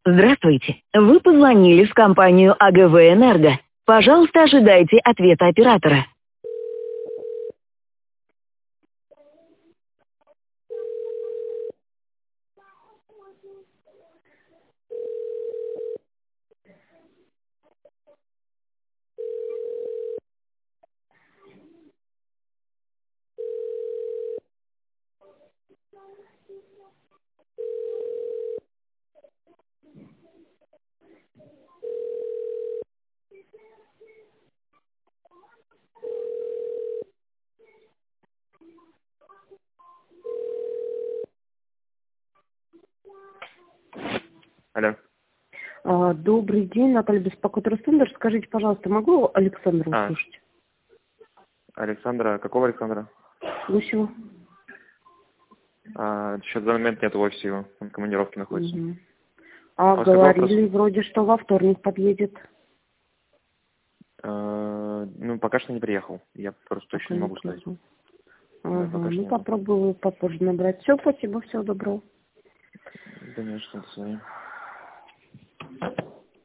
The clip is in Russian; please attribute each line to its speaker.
Speaker 1: Здравствуйте. Вы позвонили в компанию АГВ «Энерго». Пожалуйста, ожидайте ответа оператора.
Speaker 2: Алло.
Speaker 3: Добрый день, Наталья беспокоит Ростендер. Скажите, пожалуйста, могу Александра услышать?
Speaker 2: Александра? Какого Александра?
Speaker 3: Гусева.
Speaker 2: Сейчас в данный момент нет в офисе его, он в командировке находится.
Speaker 3: Угу.
Speaker 2: Вопрос?
Speaker 3: Говорили вроде, что во вторник подъедет.
Speaker 2: Ну, пока что не приехал. Я просто точно не могу сказать.
Speaker 3: Ну, попробую попозже набрать. Все, спасибо, всего доброго.
Speaker 2: Конечно, до свидания.